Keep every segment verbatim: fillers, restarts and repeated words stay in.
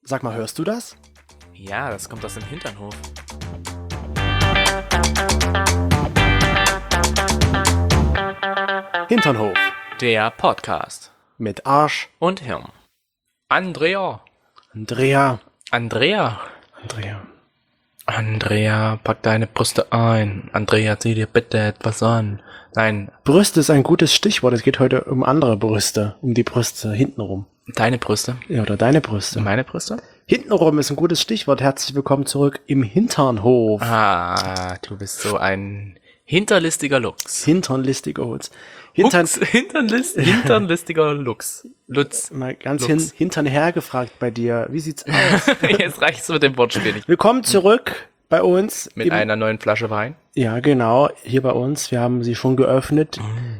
Sag mal, hörst du das? Ja, das kommt aus dem Hinternhof. Hinternhof. Der Podcast. Mit Arsch. Und Hirn. Andrea. Andrea. Andrea. Andrea. Andrea, pack deine Brüste ein. Andrea, zieh dir bitte etwas an. Nein. Brüste ist ein gutes Stichwort. Es geht heute um andere Brüste. Um die Brüste hintenrum. Deine Brüste. Ja, oder deine Brüste. Meine Brüste? Hintenrum ist ein gutes Stichwort. Herzlich willkommen zurück im Hinternhof. Ah, du bist so ein hinterlistiger Lux. Hinternlistiger Hutz. Hintern, Hux, Hinternlist, hinternlistiger Lux. Lutz. mal ganz Lux. hin, hintern hergefragt bei dir. Wie sieht's aus? Jetzt reicht's mit dem Wortspiel nicht. Willkommen zurück bei uns. Mit im, einer neuen Flasche Wein. Ja, genau. Hier bei uns. Wir haben sie schon geöffnet.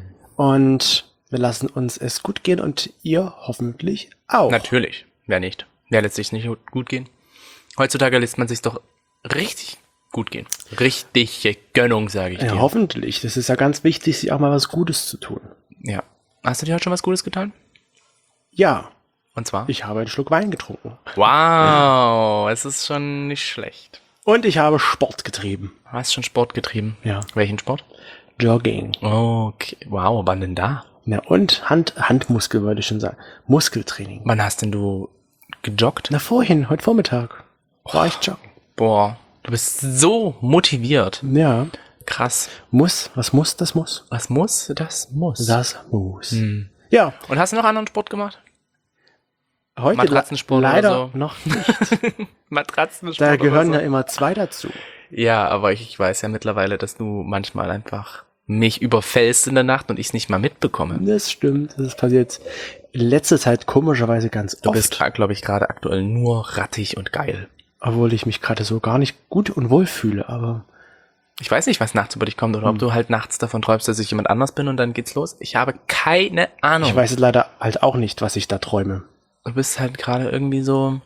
Und wir lassen uns es gut gehen und ihr hoffentlich auch. Natürlich. Wer nicht? Wer lässt sich nicht gut gehen? Heutzutage lässt man sich doch richtig gut gehen. Richtige Gönnung, sage ich Ja, dir. hoffentlich. Das ist ja ganz wichtig, sich auch mal was Gutes zu tun. Ja. Hast du dir heute schon was Gutes getan? Ja, Und zwar? ich habe einen Schluck Wein getrunken. Wow, es ist schon nicht schlecht. Und ich habe Sport getrieben. Hast schon Sport getrieben? Ja. Welchen Sport? Jogging. Okay. Wow, wann denn da? Ja, und Hand, Handmuskel, wollte ich schon sagen. Muskeltraining. Wann hast denn du gejoggt? Na, vorhin, heute Vormittag. War ich joggen. Boah, du bist so motiviert. Ja. Krass. Muss. Was muss, das muss. Was muss? Das muss. Das muss. Hm. Ja, Und hast du noch anderen Sport gemacht? heute Matratzensport le- oder leider so? noch nicht. Matratzensport Da gehören oder ja so? immer zwei dazu. Ja, aber ich, ich weiß ja mittlerweile, dass du manchmal einfach mich überfällst in der Nacht und ich es nicht mal mitbekomme. Das stimmt. Das passiert in letzter Zeit komischerweise ganz Du oft. bist, glaube ich, gerade aktuell nur rattig und geil. Obwohl ich mich gerade so gar nicht gut und wohl fühle, aber Ich weiß nicht, was nachts über dich kommt oder Hm. ob du halt nachts davon träumst, dass ich jemand anders bin und dann geht's los. Ich habe keine Ahnung. ich weiß es leider halt auch nicht, was ich da träume. Du bist halt gerade irgendwie so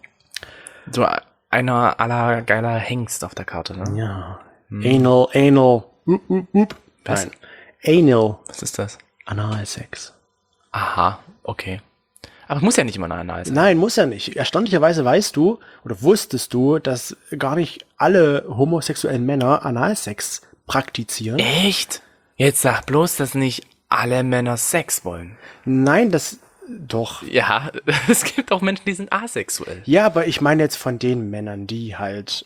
so einer aller geiler Hengst auf der Karte, ne? Ja. Anal, Anal. Up, up, up. Was? Nein. Anal. Was ist das? Analsex. Aha, okay. Aber muss ja nicht immer anal sein. Nein, muss ja nicht. Erstaunlicherweise weißt du oder wusstest du, dass gar nicht alle homosexuellen Männer Analsex praktizieren. Echt? Jetzt sag bloß, dass nicht alle Männer Sex wollen. Nein, das doch. Ja, es gibt auch Menschen, die sind asexuell. Ja, aber ich meine jetzt von den Männern, die halt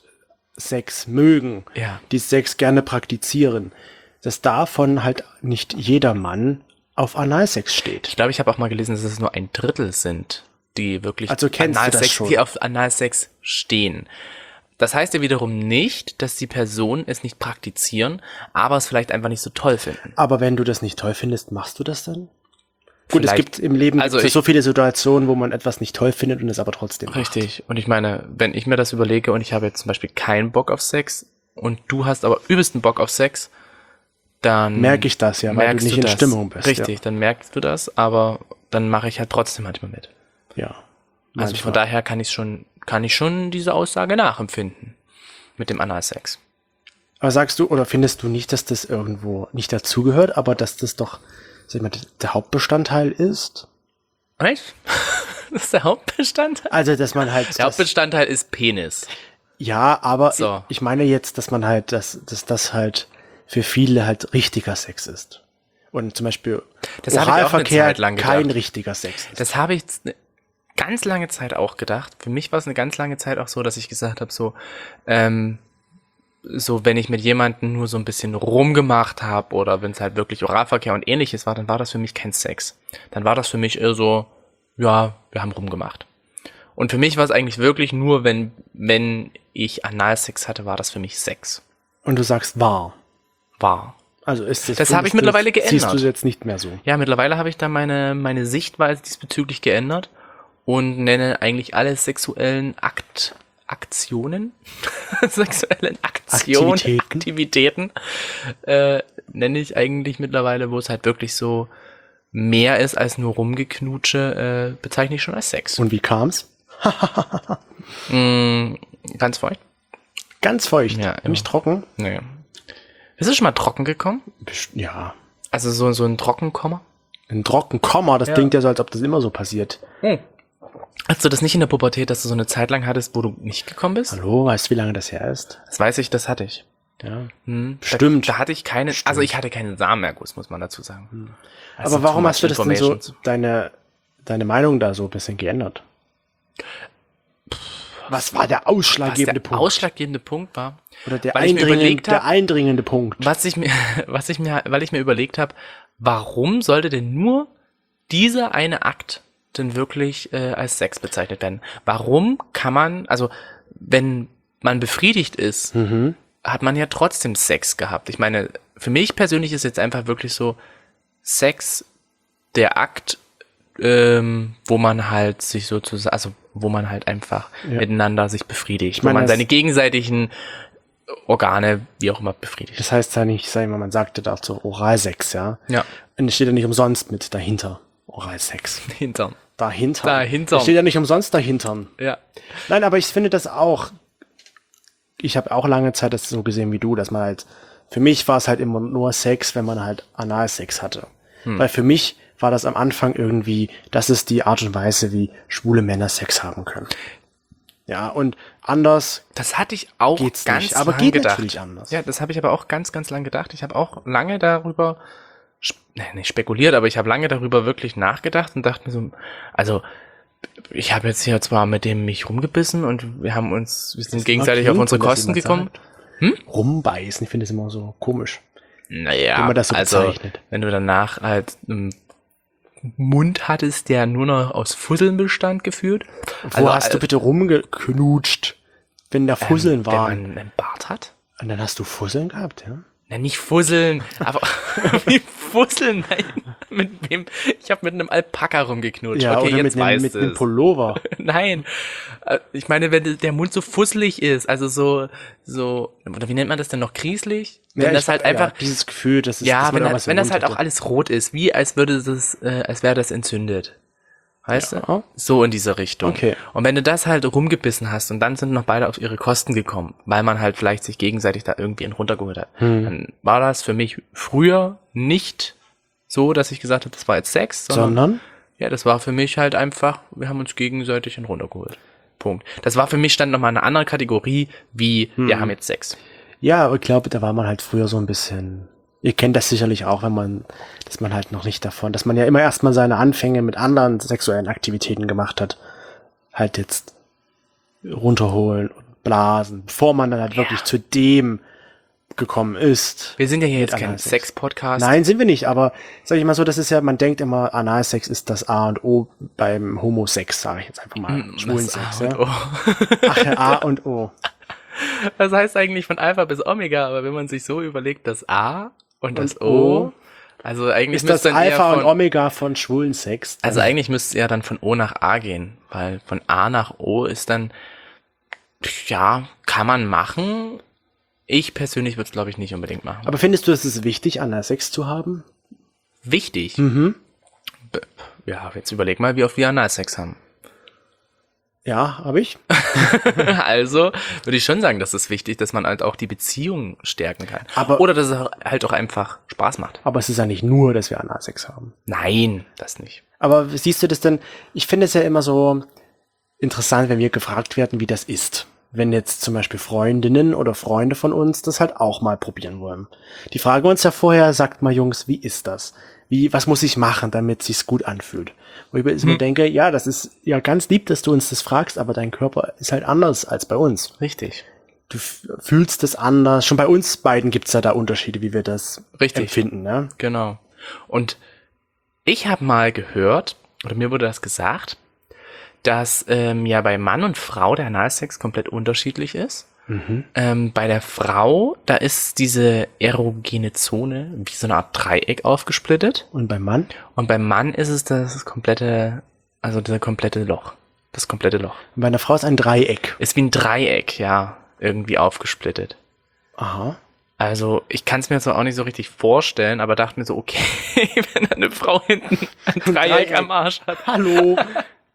Sex mögen, Ja. die Sex gerne praktizieren, dass davon halt nicht jeder Mann auf Analsex steht. Ich glaube, ich habe auch mal gelesen, dass es nur ein Drittel sind, die wirklich Also kennst du das Analsex, schon? die auf Analsex stehen. Das heißt ja wiederum nicht, dass die Personen es nicht praktizieren, aber es vielleicht einfach nicht so toll finden. Aber wenn du das nicht toll findest, machst du das dann? Gut, es Vielleicht- gibt im Leben also gibt's ich- so viele Situationen, wo man etwas nicht toll findet und es aber trotzdem macht. Richtig. Und ich meine, wenn ich mir das überlege und ich habe jetzt zum Beispiel keinen Bock auf Sex und du hast aber übelsten Bock auf Sex, dann Merke ich das ja, weil du merkst nicht in das. Stimmung bist. Richtig, dann merkst du das, aber dann mache ich halt trotzdem manchmal mit. Ja. ja. Also Manchmal. von daher kann ich schon, kann ich schon diese Aussage nachempfinden mit dem Analsex. Aber sagst du, oder findest du nicht, dass das irgendwo nicht dazugehört, aber dass das doch, sag ich mal, der Hauptbestandteil ist? Echt? Das ist der Hauptbestandteil? Also, dass man halt. Der das, Hauptbestandteil ist Penis. ja, aber So. ich, ich meine jetzt, dass man halt, dass, dass das halt für viele halt richtiger Sex ist. Und zum Beispiel Das habe ich auch eine Oralverkehr Zeit lang kein gedacht. richtiger Sex ist. Das habe ich jetzt eine ganz lange Zeit auch gedacht. Für mich war es eine ganz lange Zeit auch so, dass ich gesagt habe, so, ähm, so wenn ich mit jemandem nur so ein bisschen rumgemacht habe oder wenn es halt wirklich Oralverkehr und ähnliches war, dann war das für mich kein Sex. Dann war das für mich eher so, ja, wir haben rumgemacht. Und für mich war es eigentlich wirklich nur, wenn, wenn ich Analsex hatte, war das für mich Sex. Und du sagst wahr. War. Also ist das. Das habe ich findest du- mittlerweile Siehst geändert. du jetzt nicht mehr so. Ja, mittlerweile habe ich da meine, meine Sichtweise diesbezüglich geändert und nenne eigentlich alle sexuellen Akt, Aktionen, sexuellen Aktionen, Aktivitäten. Aktivitäten, äh, nenne ich eigentlich mittlerweile, wo es halt wirklich so mehr ist als nur Rumgeknutsche, äh, bezeichne ich schon als Sex. Und wie kam's? Mm, ganz feucht? Ganz feucht, Ja, immer. nicht trocken. Nee. Bist du schon mal trocken gekommen? Best- Ja. Also so, so ein Trockenkomma? Ein Trockenkomma, das Ja. klingt ja so, als ob das immer so passiert. Hm. Hast du das nicht in der Pubertät, dass du so eine Zeit lang hattest, wo du nicht gekommen bist? Hallo, weißt du, wie lange das her ist? Das weiß ich, das hatte ich. Ja. Hm. Stimmt. Da, da hatte ich keine, Stimmt. also ich hatte keinen Samenerguss, muss man dazu sagen. Hm. Also Aber warum too hast du much das denn so, information. deine, deine Meinung da so ein bisschen geändert? Was war der Was ausschlaggebende der Punkt? ausschlaggebende Punkt war, Oder der, weil ich mir eindringende, überlegt der hab- eindringende Punkt? was ich mir, was ich mir, weil ich mir überlegt habe, warum sollte denn nur dieser eine Akt denn wirklich äh, als Sex bezeichnet werden? Warum kann man, also wenn man befriedigt ist, Mhm. hat man ja trotzdem Sex gehabt. Ich meine, für mich persönlich ist jetzt einfach wirklich so Sex der Akt, ähm, wo man halt sich sozusagen, also wo man halt einfach Ja. miteinander sich befriedigt, Ich meine, wo man das- seine gegenseitigen Organe, wie auch immer, befriedigt. Das heißt ja nicht, sagen wir mal, man sagte dazu Oralsex, ja. Ja, Und es steht ja nicht umsonst mit dahinter. Oralsex. Hintern. Dahinter. Dahinter. Es steht ja nicht umsonst dahinter. Ja. Nein, aber ich finde das auch, ich habe auch lange Zeit das so gesehen wie du, dass man halt, für mich war es halt immer nur Sex, wenn man halt Analsex hatte. Hm. Weil für mich war das am Anfang irgendwie, das ist die Art und Weise, wie schwule Männer Sex haben können. Ja, und anders Das hatte ich auch geht's ganz nicht, aber lang geht gedacht. natürlich anders. Ja, das habe ich aber auch ganz, ganz lang gedacht. Ich habe auch lange darüber, sp- nee, nicht spekuliert, aber ich habe lange darüber wirklich nachgedacht und dachte mir so, also ich habe jetzt hier zwar mit dem mich rumgebissen und wir haben uns, wir sind Das gegenseitig klingt, auf unsere wenn das Kosten jemand gekommen. sagt. Rumbeißen, ich finde das immer so komisch. Naja, Wie man das so also bezeichnet. wenn du danach halt einen Mund hattest, der nur noch aus Fusseln bestand, gefühlt. Wo Also, hast du äh, bitte rumgeknutscht, wenn da Fusseln ähm, waren? Wenn man einen Bart hat? Und dann hast du Fusseln gehabt, ja? Na, nicht Fusseln, aber wie Fusseln? Nein, mit wem? Ich habe mit einem Alpaka rumgeknutscht. Ja, okay, oder jetzt mit einem, weißt mit du einem es. Pullover. Nein, Äh, ich meine, wenn der Mund so fusselig ist, also so, so, oder wie nennt man das denn noch, grieselig? Wenn Ja, das ich- halt einfach, ja, dieses Gefühl, das ist, ja, dass man wenn, irgendwas das, im wenn das Mund halt auch hatte. alles rot ist, wie als würde das, äh, als wäre das entzündet. Weißt Ja. du? So in diese Richtung. Okay. Und wenn du das halt rumgebissen hast und dann sind noch beide auf ihre Kosten gekommen, weil man halt vielleicht sich gegenseitig da irgendwie einen runtergeholt hat, Hm. dann war das für mich früher nicht so, dass ich gesagt habe, das war jetzt Sex, sondern, Sondern? ja, das war für mich halt einfach, wir haben uns gegenseitig einen runtergeholt. Punkt. Das war für mich dann nochmal eine andere Kategorie, wie wir haben jetzt Sex. Ja, aber ich glaube, da war man halt früher so ein bisschen. Ihr kennt das sicherlich auch, wenn man, dass man halt noch nicht davon, dass man ja immer erstmal seine Anfänge mit anderen sexuellen Aktivitäten gemacht hat. Halt jetzt runterholen und blasen, bevor man dann halt wirklich zu dem gekommen ist. Wir sind ja hier jetzt Mit kein Analsex. Sex-Podcast. Nein, sind wir nicht, aber sag ich mal so, das ist ja, man denkt immer, Analsex ist das A und O beim Homosex, sage ich jetzt einfach mal. Das Schwulensex, A und ja. O. Ach, ja, A und O. Das heißt eigentlich von Alpha bis Omega, aber wenn man sich so überlegt, das A und das Und O, O, also eigentlich ist das müsste dann eher Alpha von, und Omega von Schwulensex? also eigentlich müsste es ja dann von O nach A gehen, weil von A nach O ist dann, ja, kann man machen. Ich persönlich würde es, glaube ich, nicht unbedingt machen. Aber findest du, es ist wichtig, Analsex zu haben? Wichtig. Mhm. Ja, jetzt überleg mal, wie oft wir Analsex haben. Ja, habe ich. Also würde ich schon sagen, dass es wichtig, dass man halt auch die Beziehung stärken kann. Aber- Oder dass es halt auch einfach Spaß macht. Aber es ist ja nicht nur, dass wir Analsex haben. Nein, das nicht. Aber siehst du das denn? Ich finde es ja immer so interessant, wenn wir gefragt werden, wie das ist. Wenn jetzt zum Beispiel Freundinnen oder Freunde von uns das halt auch mal probieren wollen. Die fragen uns ja vorher, sagt mal Jungs, wie ist das? Wie, was muss ich machen, damit es sich gut anfühlt? Wo ich mir Hm. denke, ja, das ist ja ganz lieb, dass du uns das fragst, aber dein Körper ist halt anders als bei uns. Richtig. Du f- fühlst es anders. Schon bei uns beiden gibt's ja da Unterschiede, wie wir das Richtig. empfinden, ne? Genau. Und ich habe mal gehört, oder mir wurde das gesagt, dass ähm, ja bei Mann und Frau der Analsex komplett unterschiedlich ist. Mhm. Ähm, bei der Frau, da ist diese erogene Zone wie so eine Art Dreieck aufgesplittet. Und beim Mann? Und beim Mann ist es das komplette, also das komplette Loch. Das komplette Loch. Und bei einer Frau ist ein Dreieck. Ist wie ein Dreieck, ja, irgendwie aufgesplittet. Aha. Also, ich kann es mir so auch nicht so richtig vorstellen, aber dachte mir so, okay, wenn eine Frau hinten ein Dreieck Dreieck. am Arsch hat. Hallo.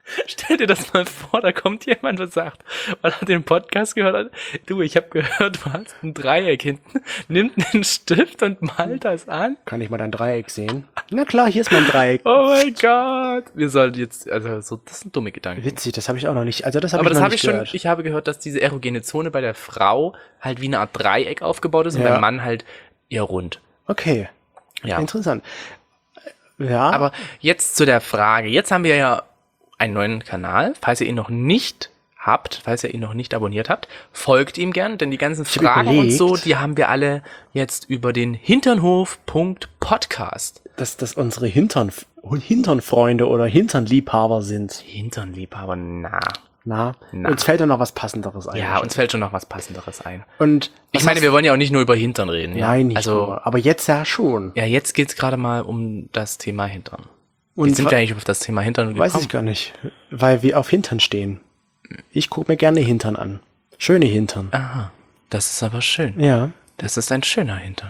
Stell dir das mal vor, da kommt jemand und sagt, weil er den Podcast gehört hat, du, ich habe gehört, du hast ein Dreieck hinten, nimmt einen Stift und malt das an. Kann ich mal dein Dreieck sehen? Na klar, hier ist mein Dreieck. Oh mein Gott. Wir sollten jetzt, also so, das sind dumme Gedanken. Witzig, das habe ich auch noch nicht, also das habe Aber ich das noch habe ich nicht schon, gehört. ich habe gehört, dass diese erogene Zone bei der Frau halt wie eine Art Dreieck aufgebaut ist und Ja. beim Mann halt eher rund. Okay, Ja. interessant. Ja, Aber jetzt zu der Frage. Jetzt haben wir ja einen neuen Kanal. Falls ihr ihn noch nicht habt, falls ihr ihn noch nicht abonniert habt, folgt ihm gern, denn die ganzen Ich hab Fragen überlegt. und so, die haben wir alle jetzt über den Hinternhof.podcast. dass das unsere Hintern, Hinternfreunde oder Hinternliebhaber sind. Hinternliebhaber, na. Na, Na. uns fällt ja noch was Passenderes ein. Ja, uns fällt schon noch was Passenderes ein. Und Ich was meine, hast- wir wollen ja auch nicht nur über Hintern reden. Ja? Nein, nicht also, nur. Aber jetzt ja schon. ja, jetzt geht's gerade mal um das Thema Hintern. Und Wie sind wa- wir eigentlich auf das Thema Hintern gekommen? Weiß ich gar nicht, weil wir auf Hintern stehen. Ich gucke mir gerne Hintern an. Schöne Hintern. Aha, das ist aber schön. Ja. Das ist ein schöner Hintern.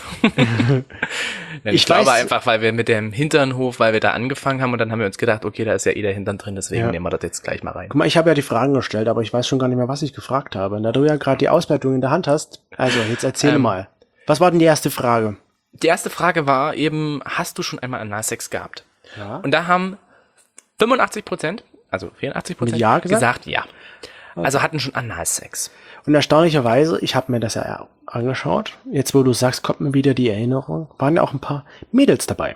ich Ich glaube weiß- einfach, weil wir mit dem Hinternhof, weil wir da angefangen haben und dann haben wir uns gedacht, okay, da ist ja eh der Hintern drin, deswegen Ja. nehmen wir das jetzt gleich mal rein. Guck mal, ich habe ja die Fragen gestellt, aber ich weiß schon gar nicht mehr, was ich gefragt habe. Und da du ja gerade die Auswertung in der Hand hast, also jetzt erzähl Ähm. mal. Was war denn die erste Frage? Die erste Frage war eben, hast du schon einmal Analsex gehabt? Ja. Und da haben fünfundachtzig Prozent, also vierundachtzig Prozent Mit Ja gesagt? ja. Also hatten schon Analsex. Und erstaunlicherweise, ich habe mir das ja angeschaut. Jetzt, wo du sagst, kommt mir wieder die Erinnerung. Waren ja auch ein paar Mädels dabei.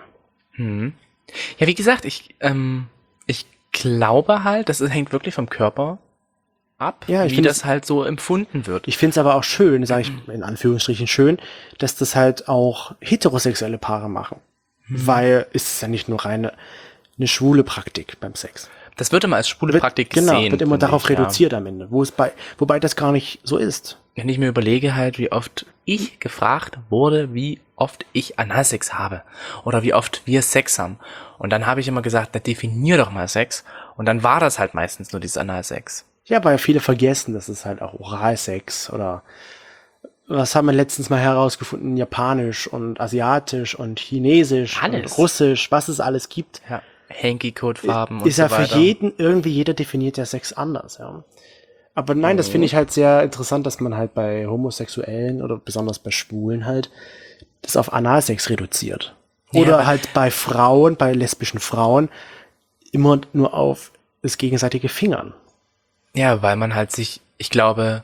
Ja, wie gesagt, ich, ähm, ich glaube halt, das hängt wirklich vom Körper ab, Ja, ich wie find das halt so empfunden wird. Ich finde es aber auch schön, sage ich in Anführungsstrichen schön, dass das halt auch heterosexuelle Paare machen. Weil es ist ja nicht nur reine eine schwule Praktik beim Sex. Das wird immer als schwule Wird, Praktik genau, gesehen. wird immer finde darauf ich, ja. reduziert am Ende. Wo es bei, wobei das gar nicht so ist. Wenn ich mir überlege halt, wie oft ich gefragt wurde, wie oft ich Analsex habe oder wie oft wir Sex haben. Und dann habe ich immer gesagt, na definier doch mal Sex. Und dann war das halt meistens nur dieses Analsex. Ja, weil viele vergessen, dass es halt auch Oralsex oder was haben wir letztens mal herausgefunden? Japanisch und Asiatisch und Chinesisch Alles. und Russisch, was es alles gibt. Ja, Hanky-Code-Farben und ist so ja weiter. für jeden, irgendwie jeder definiert ja Sex anders, ja. Aber nein, das finde ich halt sehr interessant, dass man halt bei Homosexuellen oder besonders bei Schwulen halt das auf Analsex reduziert. Oder Ja, aber- halt bei Frauen, bei lesbischen Frauen immer nur auf das gegenseitige Fingern. Ja, weil man halt sich, ich glaube,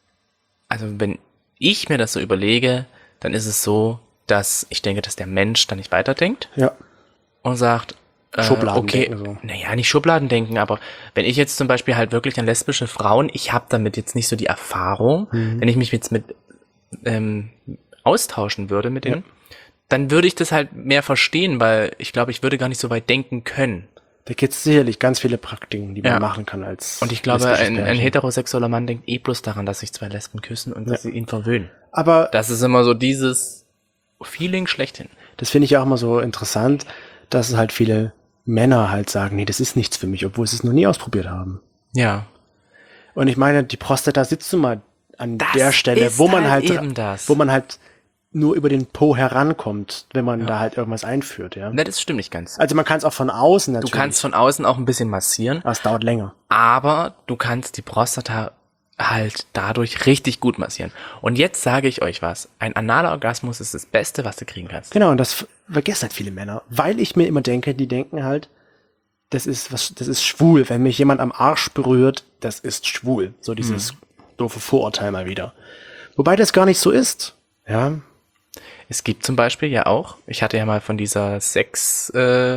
also wenn ich mir das so überlege, dann ist es so, dass ich denke, dass der Mensch dann nicht weiterdenkt Ja. und sagt, äh, Schubladendenken okay, so. naja, nicht Schubladendenken, aber wenn ich jetzt zum Beispiel halt wirklich an lesbische Frauen, ich habe damit jetzt nicht so die Erfahrung, Mhm. wenn ich mich jetzt mit ähm, austauschen würde mit denen, dann würde ich das halt mehr verstehen, weil ich glaube, ich würde gar nicht so weit denken können. Da gibt es sicherlich ganz viele Praktiken, die man Ja. machen kann als Und ich glaube, lesbisches ein, ein Pärchen. heterosexueller Mann denkt eh bloß daran, dass sich zwei Lesben küssen und dass sie ihn verwöhnen. Aber Das ist immer so dieses Feeling schlechthin. das finde ich ja auch immer so interessant, dass es halt viele Männer halt sagen, nee, das ist nichts für mich, obwohl sie es noch nie ausprobiert haben. Ja. Und ich meine, die Prostata sitzt nun mal an Das der Stelle, ist wo man halt halt, eben das. wo man halt nur über den Po herankommt, wenn man da halt irgendwas einführt, ja. Na, das stimmt nicht ganz. Also man kann es auch von außen Du natürlich. kannst von außen auch ein bisschen massieren, aber es dauert länger. aber du kannst die Prostata halt dadurch richtig gut massieren. Und jetzt sage ich euch was. Ein analer Orgasmus ist das Beste, was du kriegen kannst. Genau, und das f- vergessen halt viele Männer, weil ich mir immer denke, die denken halt, das ist was, das ist schwul. Wenn mich jemand am Arsch berührt, das ist schwul. So dieses doofe Vorurteil mal wieder. Wobei das gar nicht so ist. Ja, Es gibt zum Beispiel ja auch, ich hatte ja mal von dieser Sex äh,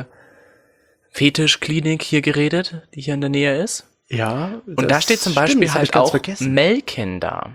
Fetischklinik hier geredet, die hier in der Nähe ist. ja. Und da steht zum Beispiel halt auch vergessen. Melken da.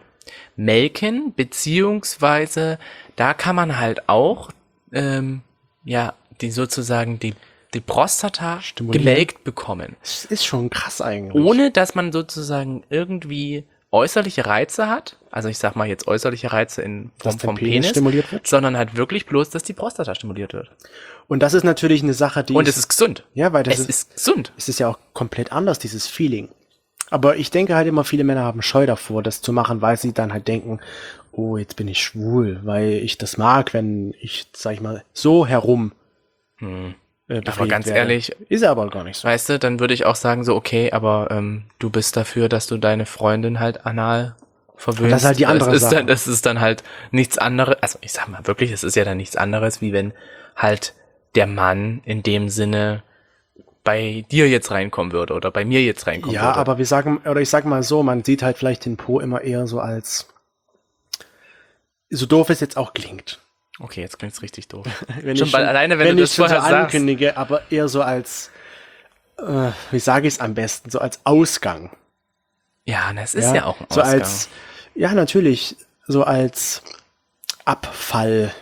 Melken, beziehungsweise da kann man halt auch, ähm, ja, die sozusagen die, die Prostata Stimulieren. gemelkt bekommen. Das ist schon krass eigentlich. Ohne, dass man sozusagen irgendwie äußerliche Reize hat. Also ich sag mal jetzt äußerliche Reize in Form Dass der vom Penis Penis, stimuliert wird? sondern halt wirklich bloß, dass die Prostata stimuliert wird. Und das ist natürlich eine Sache, die Und es ist gesund. ja, weil das Es ist, ist gesund. es ist ja auch komplett anders, dieses Feeling. Aber ich denke halt immer, viele Männer haben Scheu davor, das zu machen, weil sie dann halt denken, oh, jetzt bin ich schwul, weil ich das mag, wenn ich, sag ich mal, so herum Hm. äh, Aber befriedigt ganz werde. ehrlich, Ist er aber gar nicht so. weißt du, dann würde ich auch sagen so, okay, aber ähm, du bist dafür, dass du deine Freundin halt anal verwöhnst. Das ist halt die andere das ist Sache. Dann, das ist dann halt nichts anderes, also ich sag mal wirklich, es ist ja dann nichts anderes, wie wenn halt der Mann in dem Sinne bei dir jetzt reinkommen würde oder bei mir jetzt reinkommen Ja, würde. aber wir sagen, oder ich sag mal so, man sieht halt vielleicht den Po immer eher so als, so doof es jetzt auch klingt. Okay, jetzt klingt's richtig doof. Wenn Schon ich bei- alleine, wenn wenn du ich das schon so vorher sagst. ankündige, aber eher so als, äh, wie sage ich es am besten, so als Ausgang. Ja, das ist ja, auch ein so Ausgang. als, ja natürlich, so als Abfall,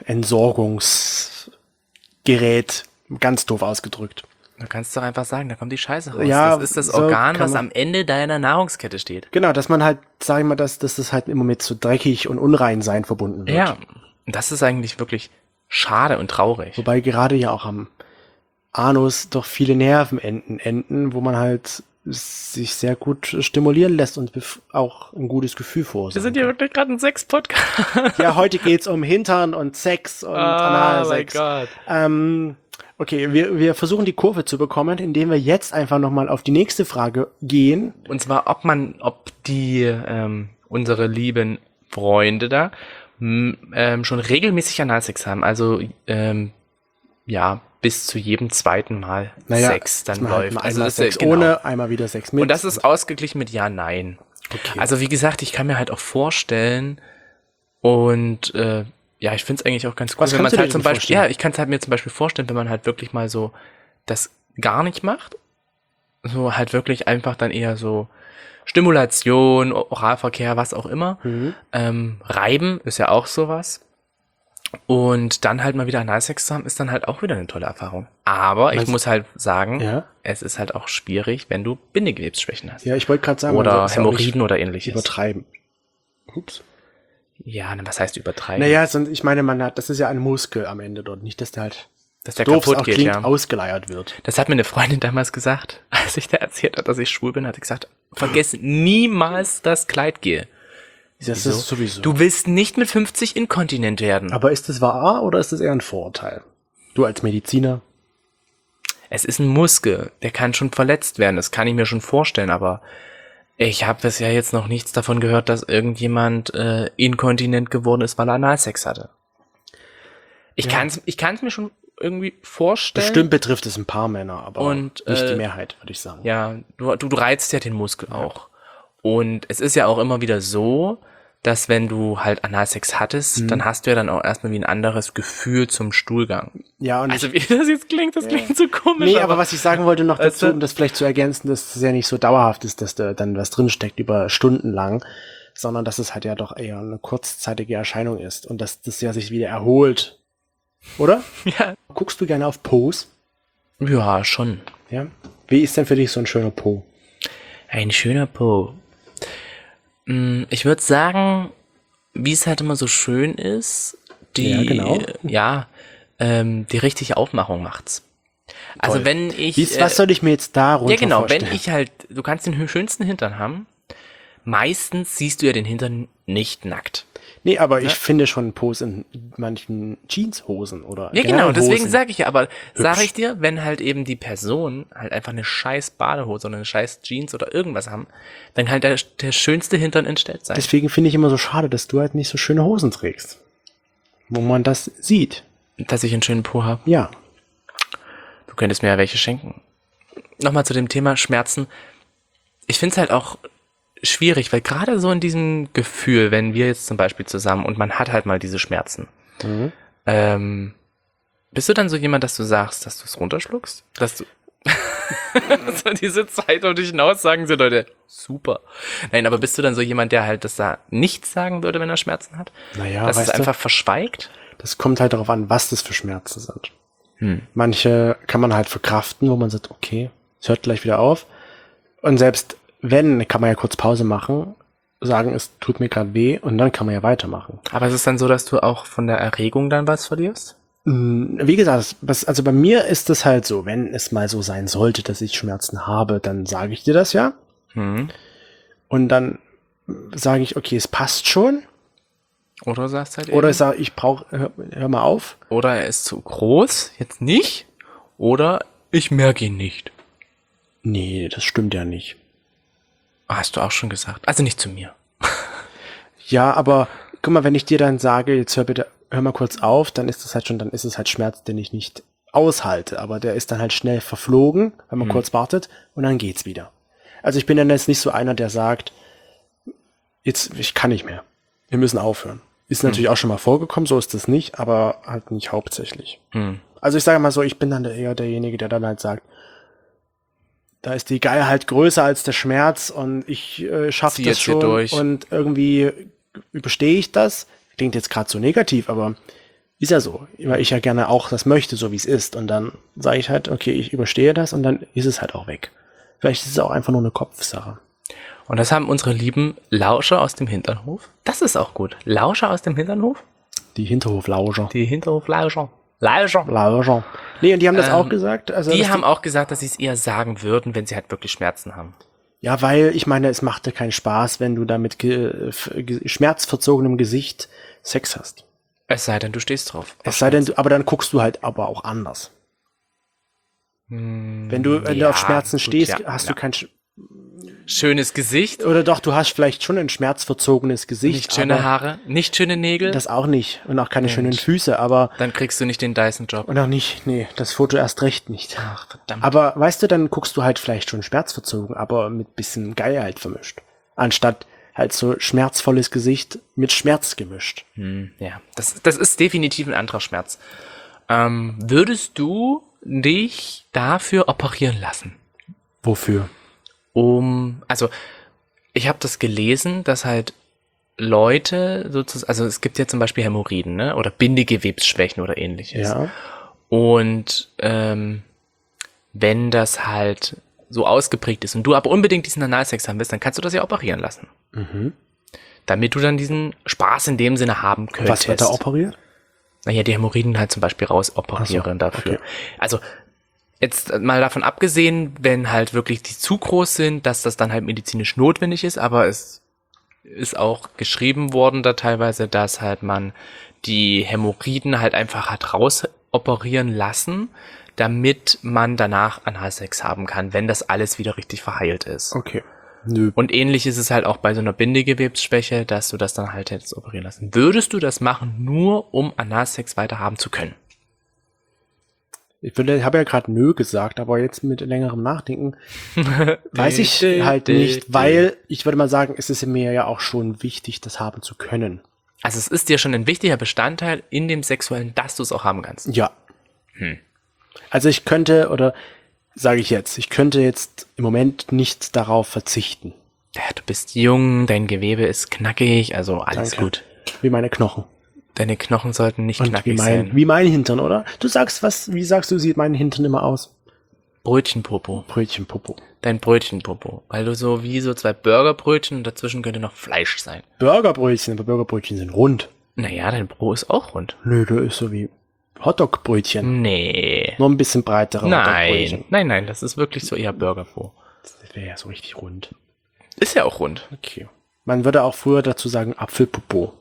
Entsorgungsgerät, ganz doof ausgedrückt. Du kannst doch einfach sagen, da kommt die Scheiße raus. Ja, das ist das so Organ, kann was man- am Ende deiner Nahrungskette steht. Genau, dass man halt, sag ich mal, dass, dass das halt immer mit so dreckig und unrein sein verbunden wird. Ja, und das ist eigentlich wirklich schade und traurig. Wobei gerade ja auch am Anus doch viele Nervenenden enden, wo man halt sich sehr gut stimulieren lässt und bef- auch ein gutes Gefühl Wir vorsagt. sind hier wirklich gerade ein Sex-Podcast. Ja, heute geht's um Hintern und Sex und Analsex. Gott. Ähm, okay, wir, wir versuchen die Kurve zu bekommen, indem wir jetzt einfach nochmal auf die nächste Frage gehen. Und zwar, ob man, ob die, ähm, unsere lieben Freunde da, m, ähm, schon regelmäßig Analsex haben. Also, ähm, ja, bis zu jedem zweiten Mal Sex dann dass man halt läuft. mal Also einmal das ist Sex ja, genau. ohne, einmal wieder Sex mit. Und das ist ausgeglichen mit Ja, Nein. okay. Also wie gesagt, ich kann mir halt auch vorstellen und äh, ja, ich finde es eigentlich auch ganz cool, Was wenn man kannst du halt dir zum denn Beispiel, vorstellen? ja, ich kann es halt mir zum Beispiel vorstellen, wenn man halt wirklich mal so das gar nicht macht, so halt wirklich einfach dann eher so Stimulation, Oralverkehr, was auch immer, Mhm. ähm, Reiben ist ja auch sowas. Und dann halt mal wieder Analsex zu haben, ist dann halt auch wieder eine tolle Erfahrung. Aber ich Meinst- muss halt sagen, Ja? es ist halt auch schwierig, wenn du Bindegewebsschwächen hast. Ja, ich wollte gerade sagen, man Oder soll es ja auch nicht Hämorrhoiden oder ähnliches. übertreiben. Ups. Ja, na, was heißt übertreiben? Naja, sonst, ich meine, man hat, das ist ja ein Muskel am Ende dort, nicht, dass der halt dass der doof kaputt auch geht, klingt, ja. ausgeleiert wird. Das hat mir eine Freundin damals gesagt, als ich da erzählt hat, dass ich schwul bin, hat sie gesagt, vergiss niemals das Kleidgel. Das Wieso? ist sowieso. Du willst nicht mit fünfzig inkontinent werden. Aber ist das wahr oder ist das eher ein Vorurteil? Du als Mediziner? Es ist ein Muskel, der kann schon verletzt werden, das kann ich mir schon vorstellen, aber ich habe bisher jetzt noch nichts davon gehört, dass irgendjemand äh, inkontinent geworden ist, weil er Analsex hatte. Ich Ja. kann's, ich kann's mir schon irgendwie vorstellen. Bestimmt betrifft es ein paar Männer, aber Und, nicht äh, die Mehrheit, würde ich sagen. Ja, du, du, du reizt ja den Muskel auch. Und es ist ja auch immer wieder so, dass wenn du halt Analsex hattest, Mhm. dann hast du ja dann auch erstmal wie ein anderes Gefühl zum Stuhlgang. Ja, und Also ich, wie das jetzt klingt, das klingt so komisch. nee, aber was ich sagen wollte noch Weißt dazu, du- um das vielleicht zu ergänzen, dass es ja nicht so dauerhaft ist, dass da dann was drinsteckt über Stunden lang, sondern dass es halt ja doch eher eine kurzzeitige Erscheinung ist und dass das ja sich wieder erholt. Oder? Ja. Guckst du gerne auf Pos? Ja, schon. Ja. Wie ist denn für dich so ein schöner Po? Ein schöner Po. Mm, Ich würde sagen, wie es halt immer so schön ist, die, Ja, genau. ja, ähm, die richtige Aufmachung macht's. Also Toll. wenn ich, Wie, äh, was soll ich mir jetzt darunter ja genau, vorstellen? wenn ich halt, du kannst den hö- schönsten Hintern haben, meistens siehst du ja den Hintern nicht nackt. Nee, aber ich finde schon Pos in manchen Jeanshosen oder Ja genau, generell deswegen Hosen. sage ich ja, aber sage ich dir, wenn halt eben die Person halt einfach eine scheiß Badehose oder eine scheiß Jeans oder irgendwas haben, dann halt der, der schönste Hintern entstellt sein. Deswegen finde ich immer so schade, dass du halt nicht so schöne Hosen trägst. Wo man das sieht. Dass ich einen schönen Po habe. Ja. Du könntest mir ja welche schenken. Nochmal zu dem Thema Schmerzen. Ich finde es halt auch schwierig, weil gerade so in diesem Gefühl, wenn wir jetzt zum Beispiel zusammen und man hat halt mal diese Schmerzen, Mhm. ähm, bist du dann so jemand, dass du sagst, dass du es runterschluckst? Dass du so diese Zeit um dich hinaus sagen sie Leute, super. Nein, aber bist du dann so jemand, der halt das da nichts sagen würde, wenn er Schmerzen hat? Naja, dass es weißt du, einfach verschweigt? das kommt halt darauf an, was das für Schmerzen sind. Hm. Manche kann man halt verkraften, wo man sagt, okay, es hört gleich wieder auf. Und selbst wenn, kann man ja kurz Pause machen, sagen, es tut mir gerade weh und dann kann man ja weitermachen. Aber es ist dann so, dass du auch von der Erregung dann was verlierst? Mm, Wie gesagt, was, also bei mir ist es halt so, wenn es mal so sein sollte, dass ich Schmerzen habe, dann sage ich dir das ja. Hm. Und dann sage ich, okay, es passt schon. Oder sagst halt Oder eben, ich sage, ich brauche, hör, hör mal auf. oder er ist zu groß, jetzt nicht. Oder ich merke ihn nicht. Nee, das stimmt ja nicht. Hast du auch schon gesagt. Also nicht zu mir. Ja, aber guck mal, wenn ich dir dann sage, jetzt hör bitte, hör mal kurz auf, dann ist das halt schon, dann ist es halt Schmerz, den ich nicht aushalte. Aber der ist dann halt schnell verflogen, wenn man Mhm. kurz wartet und dann geht's wieder. Also ich bin dann jetzt nicht so einer, der sagt, jetzt, ich kann nicht mehr. Wir müssen aufhören. Ist natürlich auch schon mal vorgekommen, so ist das nicht, aber halt nicht hauptsächlich. Hm. Also ich sage mal so, ich bin dann eher derjenige, der dann halt sagt, da ist die Geilheit größer als der Schmerz und ich äh, schaffe Zieh das jetzt hier schon durch. und irgendwie überstehe ich das. Klingt jetzt gerade so negativ, aber ist ja so, weil ich ja gerne auch das möchte, so wie es ist. Und dann sage ich halt, okay, ich überstehe das und dann ist es halt auch weg. Vielleicht ist es auch einfach nur eine Kopfsache. Und das haben unsere lieben Lauscher aus dem Hinternhof. Das ist auch gut. Lauscher aus dem Hinternhof? Die Hinterhoflauscher. Die Hinterhoflauscher. Lauscher. Lauscher. Nee, und die haben das Ähm, auch gesagt. Also Die dass haben auch gesagt, dass sie es eher sagen würden, wenn sie halt wirklich Schmerzen haben. Ja, weil ich meine, es macht dir keinen Spaß, wenn du da mit ge f- ge schmerzverzogenem Gesicht Sex hast. Es sei denn, du stehst drauf. Es sei denn, du, aber dann guckst du halt aber auch anders. Wenn du, wenn du ja, auf Schmerzen gut, stehst, ja, hast ja. du kein Sch Schönes Gesicht, oder doch, du hast vielleicht schon ein schmerzverzogenes Gesicht, nicht schöne aber Haare, nicht schöne Nägel. das auch nicht und auch keine Mensch. schönen Füße, aber Dann kriegst du nicht den Dyson-Job. und auch nicht, nee, das Foto erst recht nicht. Ach, verdammt. Aber weißt du, dann guckst du halt vielleicht schon schmerzverzogen, aber mit bisschen Geilheit vermischt, anstatt halt so schmerzvolles Gesicht mit Schmerz gemischt. Hm, ja, das, das ist definitiv ein anderer Schmerz. Ähm, würdest du dich dafür operieren lassen? Wofür? Um, also ich habe das gelesen, dass halt Leute sozusagen, also es gibt ja zum Beispiel Hämorrhoiden, ne? Oder Bindegewebsschwächen oder ähnliches. Ja. Und ähm, wenn das halt so ausgeprägt ist und du aber unbedingt diesen Analsex haben willst, dann kannst du das ja operieren lassen. Mhm. Damit du dann diesen Spaß in dem Sinne haben könntest. Was wird da operiert? Naja, die Hämorrhoiden halt zum Beispiel raus operieren Ach so, dafür. okay. Also jetzt mal davon abgesehen, wenn halt wirklich die zu groß sind, dass das dann halt medizinisch notwendig ist, aber es ist auch geschrieben worden da teilweise, dass halt man die Hämorrhoiden halt einfach hat raus operieren lassen, damit man danach Analsex haben kann, wenn das alles wieder richtig verheilt ist. Okay. Nö. Und ähnlich ist es halt auch bei so einer Bindegewebsschwäche, dass du das dann halt hättest operieren lassen. Würdest du das machen, nur um Analsex weiter haben zu können? Ich würde, habe ja gerade nö gesagt, aber jetzt mit längerem Nachdenken weiß ich halt nicht, weil ich würde mal sagen, es ist mir ja auch schon wichtig, das haben zu können. Also es ist dir schon ein wichtiger Bestandteil in dem Sexuellen, dass du es auch haben kannst. Ja. Hm. Also ich könnte, oder sage ich jetzt, ich könnte jetzt im Moment nicht darauf verzichten. Ja, du bist jung, dein Gewebe ist knackig, also alles Danke. gut. Wie meine Knochen. Deine Knochen sollten nicht Und wie knackig mein, sein. wie mein Hintern, oder? Du sagst was, wie sagst du, sieht mein Hintern immer aus? Brötchenpopo. Brötchenpopo. Dein Brötchenpopo. Weil du so wie so zwei Burgerbrötchen und dazwischen könnte noch Fleisch sein. Burgerbrötchen, aber Burgerbrötchen sind rund. Naja, dein Po ist auch rund. Nö, der ist so wie Hotdog-Brötchen. Nee. Nur ein bisschen breitere Nein. Hotdog-Brötchen. Nein, nein, das ist wirklich so eher Burgerpo. Das wäre ja so richtig rund. Ist ja auch rund. Okay. Man würde auch früher dazu sagen Apfelpopo.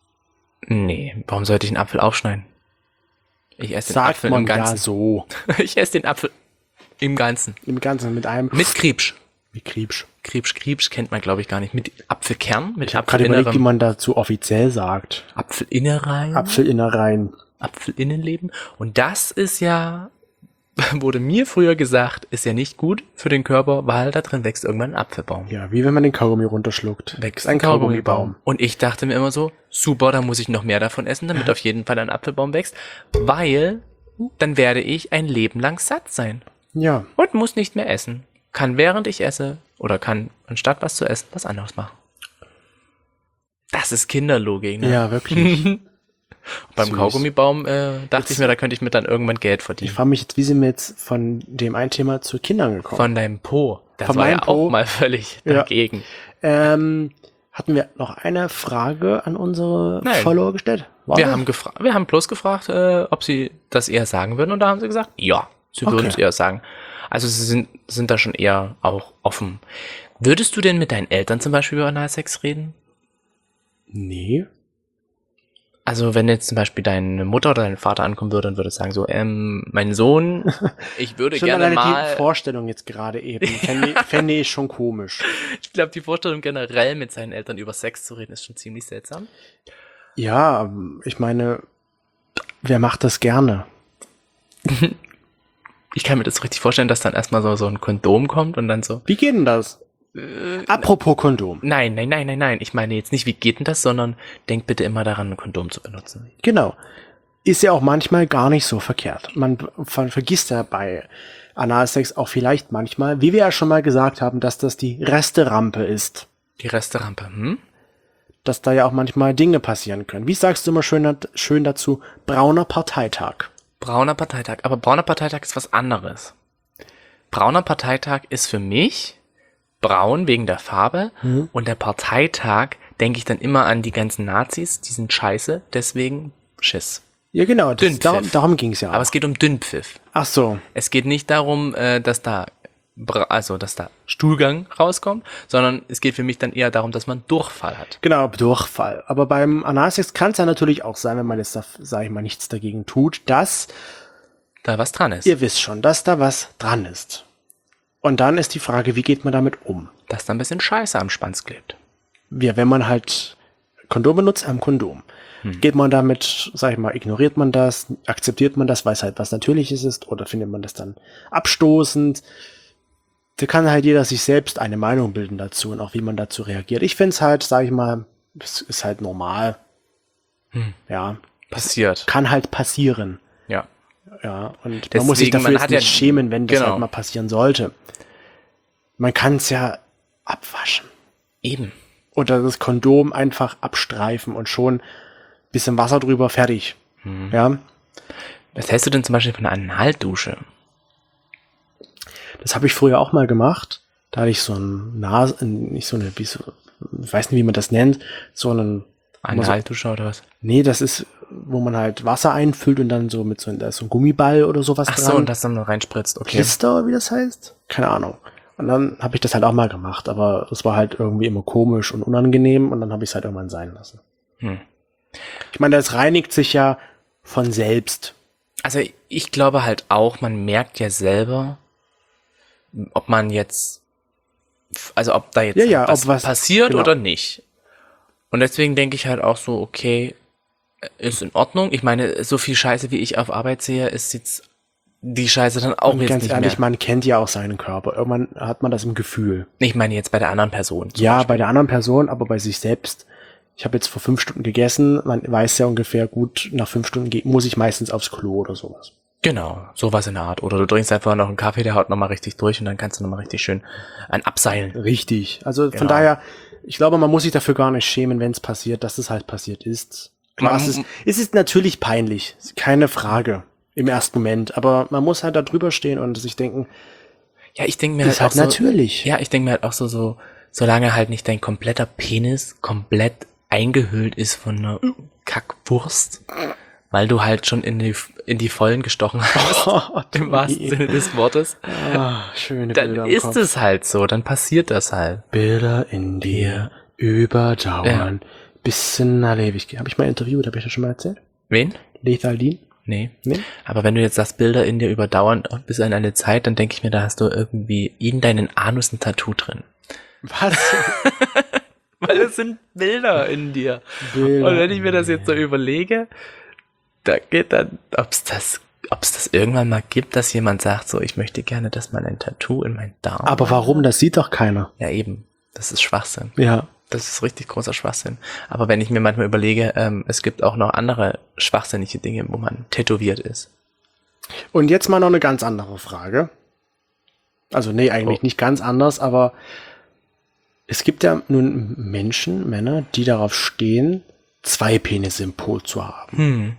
Nee, warum sollte ich einen Apfel aufschneiden? Ich esse den Sagt Apfel man im Ganzen. ja so. Ich esse den Apfel im Ganzen. Im Ganzen mit einem... Mit Kriebsch. Wie Kriebsch. Kriebsch, Kriebsch kennt man, glaube ich, gar nicht. Mit Apfelkern, mit Ich habe gerade überlegt, wie Apfelinnerem. man dazu offiziell sagt. Apfelinnereien. Apfelinnereien. Apfelinnenleben. Und das ist ja, wurde mir früher gesagt, ist ja nicht gut für den Körper, weil da drin wächst irgendwann ein Apfelbaum. Ja, wie wenn man den Kaugummi runterschluckt. Wächst ein Kaugummibaum. Und ich dachte mir immer so, super, da muss ich noch mehr davon essen, damit auf jeden Fall ein Apfelbaum wächst, weil dann werde ich ein Leben lang satt sein Ja. und muss nicht mehr essen. Kann während ich esse oder kann anstatt was zu essen, was anderes machen. Das ist Kinderlogik, ne? Ja, wirklich. Und beim Süß. Kaugummibaum äh, dachte Jetzt- ich mir, da könnte ich mir dann irgendwann Geld Ich verdienen. frage mich jetzt, wie sind wir jetzt von dem einen Thema zu Kindern gekommen? Von deinem Po. Das Von war meinem ja Po? auch mal völlig Ja. dagegen. Ähm, hatten wir noch eine Frage an unsere Nein. Follower gestellt? War Wir das? haben, gefra- wir haben bloß gefragt, äh, ob sie das eher sagen würden und da haben sie gesagt, ja, sie würden Okay. es eher sagen. Also sie sind, sind da schon eher auch offen. Würdest du denn mit deinen Eltern zum Beispiel über Analsex reden? Nee. Also wenn jetzt zum Beispiel deine Mutter oder dein Vater ankommen würde und würde sagen so, ähm, mein Sohn, ich würde Schon gerne alleine mal... die Vorstellung jetzt gerade eben, fände, fände ich schon komisch. Ich glaube, die Vorstellung generell mit seinen Eltern über Sex zu reden, ist schon ziemlich seltsam. Ja, ich meine, wer macht das gerne? Ich kann mir das so richtig vorstellen, dass dann erstmal so, so ein Kondom kommt und dann so... Wie geht denn das? Äh, Apropos Kondom. Nein, nein, nein, nein, nein. Ich meine jetzt nicht, wie geht denn das, sondern denk bitte immer daran, ein Kondom zu benutzen. Genau. Ist ja auch manchmal gar nicht so verkehrt. Man ver vergisst ja bei Analsex auch vielleicht manchmal, wie wir ja schon mal gesagt haben, dass das die Resterampe ist. Die Resterampe, hm? Dass da ja auch manchmal Dinge passieren können. Wie sagst du immer schön, schön dazu? Brauner Parteitag. Brauner Parteitag. Aber brauner Parteitag ist was anderes. Brauner Parteitag ist für mich braun wegen der Farbe Mhm. und der Parteitag denke ich dann immer an die ganzen Nazis, die sind scheiße, deswegen Schiss. Ja, genau. Das, Dünnpfiff. darum, darum ging es ja auch. Aber es geht um Dünnpfiff. Ach so. Es geht nicht darum, äh, dass da bra- also dass da Stuhlgang rauskommt, sondern es geht für mich dann eher darum, dass man Durchfall hat. Genau, Durchfall. Aber beim Analsex kann es ja natürlich auch sein, wenn man jetzt, da, sag ich mal, nichts dagegen tut, dass, Da was dran ist. ihr wisst schon, dass da was dran ist. Und dann ist die Frage, wie geht man damit um? Dass da ein bisschen Scheiße am Schwanz klebt. Ja, wenn man halt Kondom benutzt, am Kondom. Hm. Geht man damit, sag ich mal, ignoriert man das, akzeptiert man das, weil es halt was Natürliches ist, oder findet man das dann abstoßend? Da kann halt jeder sich selbst eine Meinung bilden dazu und auch wie man dazu reagiert. Ich finde es halt, sag ich mal, es ist halt normal. Hm. Ja, Passiert. kann halt passieren. Ja. Ja, und man Deswegen, muss sich dafür man jetzt hat nicht ja- schämen, wenn das genau. halt mal passieren sollte. Man kann es ja abwaschen. Eben. Oder das Kondom einfach abstreifen und schon bisschen Wasser drüber, fertig. Hm. Ja, Was hältst du denn zum Beispiel von einer Analdusche? das habe ich früher auch mal gemacht. Da hatte ich so ein Nase, nicht so eine, wie so, ich weiß nicht, wie man das nennt, so einen, Analdusche oder was? nee, das ist, wo man halt Wasser einfüllt und dann so mit so, da ist so ein Gummiball oder sowas Ach dran. so, und das dann noch reinspritzt, okay. Klister, wie das heißt? Keine Ahnung. Und dann habe ich das halt auch mal gemacht, aber das war halt irgendwie immer komisch und unangenehm und dann habe ich es halt irgendwann sein lassen. Hm. Ich meine, das reinigt sich ja von selbst. Also ich glaube halt auch, man merkt ja selber, ob man jetzt, also ob da jetzt Ja, ja, was, ob was- passiert genau. oder nicht. Und deswegen denke ich halt auch so, okay, ist in Ordnung. Ich meine, so viel Scheiße, wie ich auf Arbeit sehe, ist jetzt die Scheiße dann auch Und jetzt ganz nicht ehrlich, mehr. man kennt ja auch seinen Körper. Irgendwann hat man das im Gefühl. Ich meine jetzt bei der anderen Person. zum Ja, Beispiel. bei der anderen Person, aber bei sich selbst. Ich habe jetzt vor fünf Stunden gegessen. Man weiß ja ungefähr, gut, nach fünf Stunden ge- muss ich meistens aufs Klo oder sowas. Genau, sowas in der Art. Oder du trinkst einfach noch einen Kaffee, der haut nochmal richtig durch und dann kannst du nochmal richtig schön ein Abseilen. Richtig. Also Genau. von daher, ich glaube, man muss sich dafür gar nicht schämen, wenn es passiert, dass es halt passiert ist. Klar, Man- es ist, es ist natürlich peinlich, keine Frage im ersten Moment, aber man muss halt da drüber stehen und sich denken, Ja, ich denke mir ist halt halt auch so, natürlich. ja, ich denke mir halt auch so, so, solange halt nicht dein kompletter Penis komplett eingehüllt ist von einer Kackwurst, weil du halt schon in die, in die Vollen gestochen hast, Oh, im wahrsten Sinne des Wortes, Ah, schöne dann Bilder im ist Kopf. es halt so, dann passiert das halt. Bilder in dir überdauern bis in alle Ewigkeit. Habe ich mal interviewt, habe ich das schon mal erzählt? Wen? Lethal Dean? Nee. Nee? Aber wenn du jetzt sagst, Bilder in dir überdauern bis an eine Zeit, dann denke ich mir, da hast du irgendwie in deinen Anus ein Tattoo drin. Was? Weil es sind Bilder in dir. Bilder. Und wenn ich mir das jetzt so überlege, da geht dann, ob's das, ob's das irgendwann mal gibt, dass jemand sagt, so, ich möchte gerne, dass man ein Tattoo in meinen Darm. Aber warum? Das sieht doch keiner. Ja, eben. Das ist Schwachsinn. Ja. Das ist richtig großer Schwachsinn. Aber wenn ich mir manchmal überlege, ähm, es gibt auch noch andere schwachsinnige Dinge, wo man tätowiert ist. Und jetzt mal noch eine ganz andere Frage. Also nee, eigentlich Oh. nicht ganz anders, aber es gibt ja nun Menschen, Männer, die darauf stehen, zwei Penisse im Po zu haben. Hm.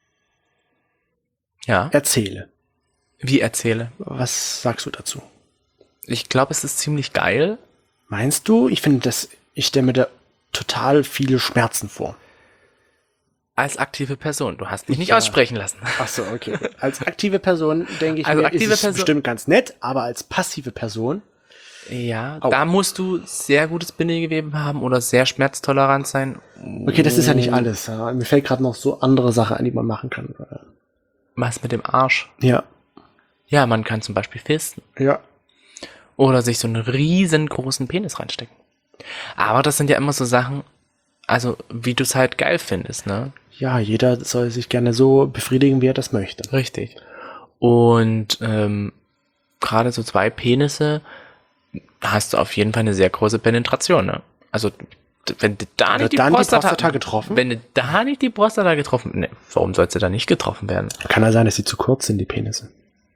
Ja. Erzähle. Wie erzähle? Was sagst du dazu? Ich glaube, es ist ziemlich geil. Meinst du? Ich finde das, ich stelle mir da total viele Schmerzen vor. Als aktive Person. Du hast mich nicht Ja. aussprechen lassen. Ach so, okay. Als aktive Person denke ich Also mir, aktive ist es Person- bestimmt ganz nett, aber als passive Person Ja, Au. da musst du sehr gutes Bindegewebe haben oder sehr schmerztolerant sein. Okay, das ist ja nicht alles. Ja. Mir fällt gerade noch so andere Sachen ein, die man machen kann. Was mit dem Arsch? Ja, Ja, man kann zum Beispiel fisten. ja. Oder sich so einen riesengroßen Penis reinstecken. Aber das sind ja immer so Sachen, also wie du es halt geil findest, ne? Ja, jeder soll sich gerne so befriedigen, wie er das möchte. Richtig. Und ähm, gerade so zwei Penisse hast du auf jeden Fall eine sehr große Penetration, ne? Also d- wenn du da Wird nicht die dann die Prostata, Prostata getroffen? wenn du da nicht die Prostata getroffen, ne, warum soll sie da nicht getroffen werden? Kann ja sein, dass sie zu kurz sind, die Penisse.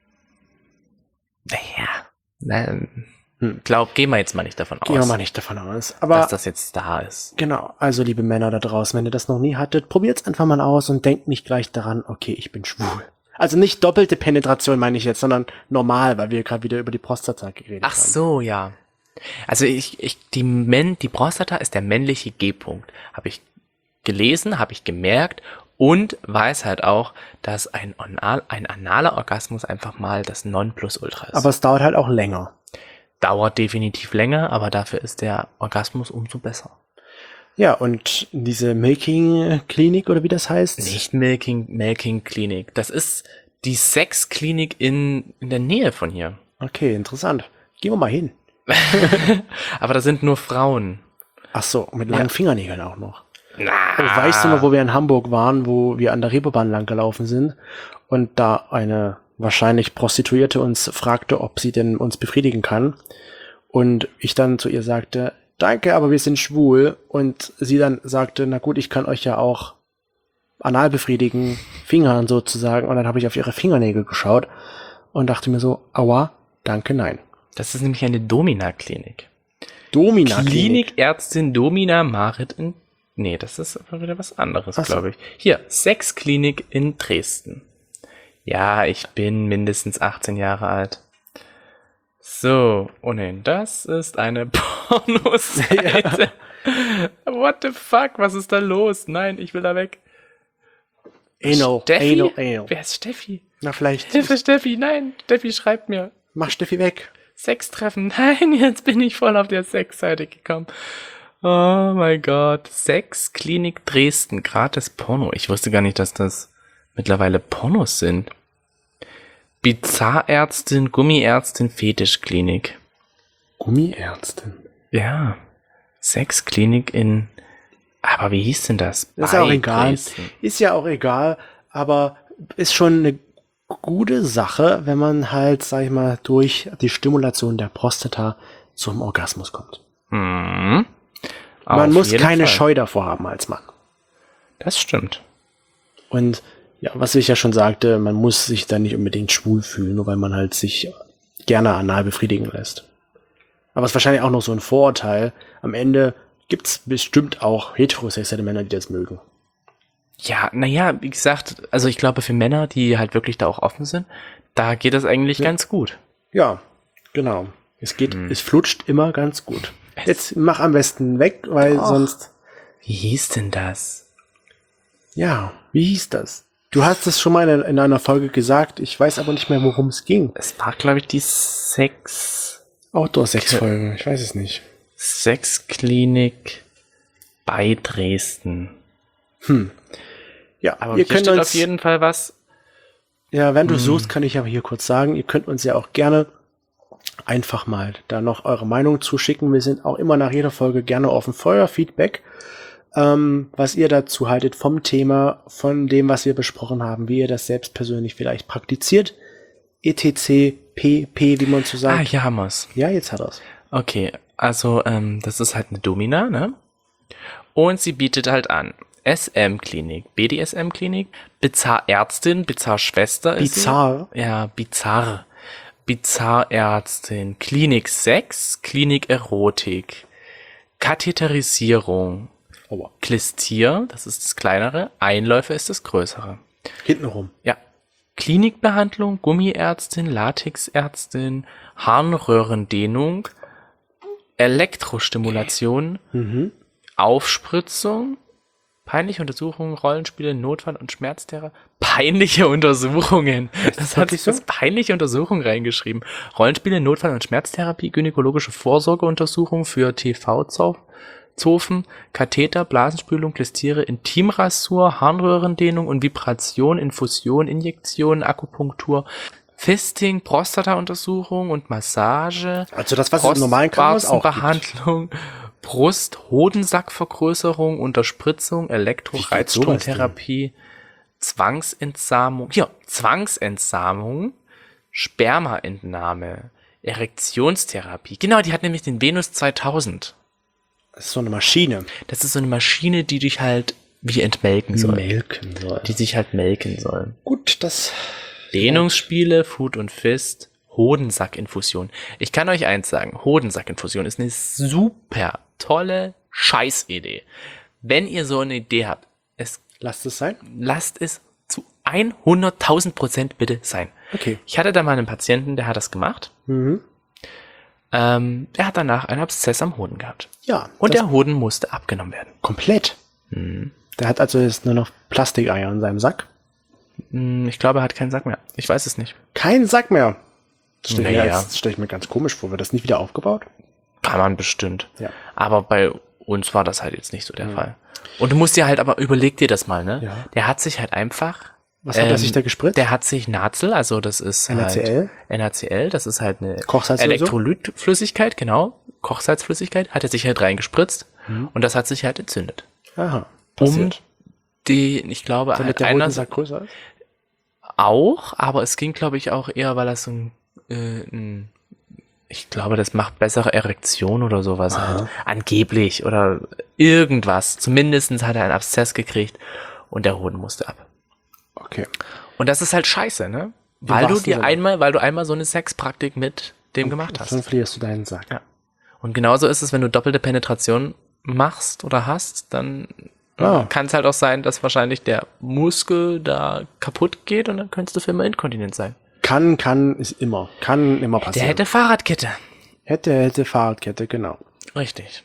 Naja, na, Hm. glaub, gehen wir jetzt mal nicht davon Gehen wir aus, mal nicht davon aus. Aber dass das jetzt da ist. genau, also liebe Männer da draußen, wenn ihr das noch nie hattet, probiert's einfach mal aus und denkt nicht gleich daran, okay, ich bin schwul. Also nicht doppelte Penetration meine ich jetzt, sondern normal, weil wir gerade wieder über die Prostata geredet Ach haben. so, ja. Also ich, ich, die Men, die Prostata ist der männliche G-Punkt. Habe ich gelesen, habe ich gemerkt und weiß halt auch, dass ein, Anal, ein analer Orgasmus einfach mal das Nonplusultra ist. Aber es dauert halt auch länger. Dauert definitiv länger, aber dafür ist der Orgasmus umso besser. Ja, und diese Milking-Klinik oder wie das heißt? Nicht Milking, Milking Klinik. Das ist die Sexklinik in, in der Nähe von hier. Okay, interessant. Gehen wir mal hin. Aber da sind nur Frauen. Ach so, mit langen Ja. Fingernägeln auch noch. Na, Oh, weißt du noch, wo wir in Hamburg waren, wo wir an der Reeperbahn lang gelaufen sind und da eine wahrscheinlich Prostituierte uns fragte, ob sie denn uns befriedigen kann und ich dann zu ihr sagte, danke, aber wir sind schwul und sie dann sagte, na gut, ich kann euch ja auch anal befriedigen, Fingern sozusagen und dann habe ich auf ihre Fingernägel geschaut und dachte mir so, aua, danke, nein. das ist nämlich eine Domina-Klinik. Domina Klinikärztin Domina Marit in... Nee, das ist aber wieder was anderes, Ach so. glaube ich. Hier, Sexklinik in Dresden. Ja, ich bin mindestens achtzehn Jahre alt. So, oh nein, das ist eine Pornoseite. What the fuck, was ist da los? Nein, ich will da weg. Anal, Steffi? anal, anal. Wer ist Steffi? Na vielleicht, Hilfe, Steffi, nein. Steffi schreibt mir. mach Steffi weg. Sextreffen. Nein, jetzt bin ich voll auf der Sexseite gekommen. Oh mein Gott. Sexklinik Dresden. Gratis Porno. Ich wusste gar nicht, dass das mittlerweile Pornos sind. Bizarrärztin, Gummiärztin, Fetischklinik. Gummiärztin. Ja. Sexklinik in... Aber wie hieß denn das? Das ist ja auch Bei egal. Dresden. Ist ja auch egal, aber ist schon eine gute Sache, wenn man halt, sag ich mal, durch die Stimulation der Prostata zum Orgasmus kommt. Mhm. Man Auf muss jeden keine Fall. Scheu davor haben als Mann. Das stimmt. Und ja, was ich ja schon sagte, man muss sich dann nicht unbedingt schwul fühlen, nur weil man halt sich gerne anal befriedigen lässt. Aber es ist wahrscheinlich auch noch so ein Vorurteil. Am Ende gibt's bestimmt auch heterosexuelle Männer, die das mögen. Ja, naja, wie gesagt, also ich glaube für Männer, die halt wirklich da auch offen sind, da geht das eigentlich Ja. ganz gut. Ja, genau. Es geht, Hm. es flutscht immer ganz gut. Jetzt mach am besten weg, weil Och. sonst, Wie hieß denn das? ja, wie hieß das? Du hast es schon mal in, in einer Folge gesagt, ich weiß aber nicht mehr, worum es ging. Es war, glaube ich, die Sex... Outdoor-Sex-Folge, ich weiß es nicht. Sexklinik bei Dresden. Hm. Ja, Aber ihr hier könnt steht uns, auf jeden Fall was. ja, wenn du Hm. suchst, kann ich aber hier kurz sagen, ihr könnt uns ja auch gerne einfach mal da noch eure Meinung zuschicken. Wir sind auch immer nach jeder Folge gerne offen für euer Feedback, ähm, was ihr dazu haltet vom Thema, von dem, was wir besprochen haben, wie ihr das selbst persönlich vielleicht praktiziert. etc, pp, wie man so Ah, sagt. hier haben wir's. Ja, jetzt hat er's. Okay, also ähm, das ist halt eine Domina, ne? Und sie bietet halt an S M-Klinik, B D S M-Klinik, Bizarrärztin, Bizarrschwester ist sie. Bizarr. Ja, bizarr. Bizarrärztin, Klinik Sex, Klinik Erotik, Katheterisierung, Aua. Klistier, das ist das kleinere, Einläufe ist das größere. Hintenrum. Ja. Klinikbehandlung, Gummiärztin, Latexärztin, Harnröhrendehnung, Elektrostimulation, Mhm. Aufspritzung, Peinliche Untersuchungen, Rollenspiele, Notfall- und Schmerztherapie. Peinliche Untersuchungen. Das hat sich so peinliche Untersuchungen reingeschrieben. Rollenspiele, Notfall- und Schmerztherapie, gynäkologische Vorsorgeuntersuchung für T V-Zofen, Katheter, Blasenspülung, Klistiere, Intimrasur, Harnröhrendehnung und Vibration, Infusion, Injektion, Akupunktur, Fisting, Prostata-Untersuchung und Massage. Also das, was es im normalen Krankenhaus auch gibt. Behandlung, Brust-Hodensackvergrößerung, Unterspritzung, Elektroreizstromtherapie, Zwangsentsamung, hier, Zwangsentsamung, Spermaentnahme, Erektionstherapie. Genau, die hat nämlich den Venus zweitausend. Das ist so eine Maschine. Das ist so eine Maschine, die dich halt wie entmelken soll. Melken soll. Die sich halt melken soll. Gut, das... Dehnungsspiele, Food und Fist, Hodensackinfusion. Ich kann euch eins sagen, Hodensackinfusion ist eine super tolle Scheißidee. Wenn ihr so eine Idee habt, es Lasst es sein. lasst es zu hunderttausend Prozent bitte sein. Okay. Ich hatte da mal einen Patienten, der hat das gemacht. Mhm. Ähm, der hat danach einen Abszess am Hoden gehabt. Ja. Und das der Hoden musste abgenommen werden. komplett. Mhm. Der hat also jetzt nur noch Plastikeier in seinem Sack. Hm, Ich glaube, er hat keinen Sack mehr. Ich weiß es nicht. Kein Sack mehr. Das stelle ich, mir Naja. jetzt- stell ich mir ganz komisch vor. Wird das nicht wieder aufgebaut? Kann man bestimmt. Ja. Aber bei uns war das halt jetzt nicht so der Fall. Und du musst dir halt, aber überleg dir das mal, ne? Ja. Der hat sich halt einfach, Was hat er Ähm, sich da gespritzt? der hat sich Nazel, also das ist N A C L? halt N A C L, das ist halt eine Kochsalz oder so? Elektrolytflüssigkeit, genau, Kochsalzflüssigkeit, hat er sich halt reingespritzt Mhm. und das hat sich halt entzündet. Aha. Um Passiert. die, ich glaube, Damit halt der einer Hodensack größer ist? auch, aber es ging, glaube ich, auch eher, weil das so ein, äh, ein ich glaube, das macht bessere Erektion oder sowas Aha. halt. Angeblich oder irgendwas. Zumindestens hat er einen Abszess gekriegt und der Hoden musste ab. Okay. Und das ist halt scheiße, ne? Weil du wahrsten dir Sinne. einmal, weil du einmal so eine Sexpraktik mit dem gemacht hast. Dann verlierst du deinen Sack. Ja. Und genauso ist es, wenn du doppelte Penetration machst oder hast, dann Ah. kann es halt auch sein, dass wahrscheinlich der Muskel da kaputt geht und dann könntest du für immer inkontinent sein. Kann, kann, ist immer. Kann immer Der passieren. hätte Fahrradkette. hätte, hätte Fahrradkette, genau. Richtig.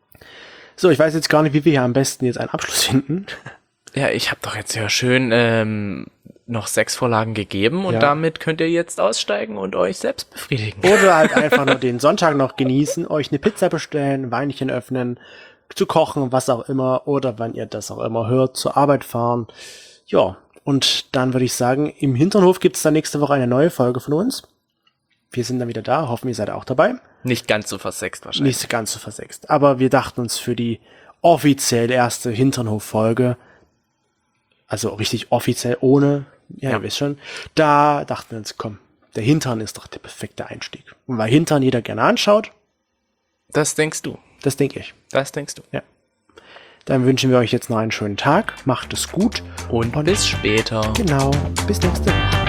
So, ich weiß jetzt gar nicht, wie wir hier am besten jetzt einen Abschluss finden. Ja, ich habe doch jetzt ja schön ähm, noch sechs Vorlagen gegeben und Ja. damit könnt ihr jetzt aussteigen und euch selbst befriedigen. Oder halt einfach nur den Sonntag noch genießen, euch eine Pizza bestellen, ein Weinchen öffnen, zu kochen, was auch immer, oder wenn ihr das auch immer hört, zur Arbeit fahren. Ja, und dann würde ich sagen, im Hinternhof gibt es dann nächste Woche eine neue Folge von uns. Wir sind dann wieder da, hoffen, ihr seid auch dabei. Nicht ganz so versext wahrscheinlich. Nicht ganz so versext. Aber wir dachten uns für die offiziell erste Hinternhof-Folge, also richtig offiziell ohne, ja, Ja. ihr wisst schon, da dachten wir uns, komm, der Hintern ist doch der perfekte Einstieg. Und weil Hintern jeder gerne anschaut, Das denkst du. das denke ich. Das denkst du. Dann wünschen wir euch jetzt noch einen schönen Tag, macht es gut Und, Und- bis später. Genau, bis nächste Woche.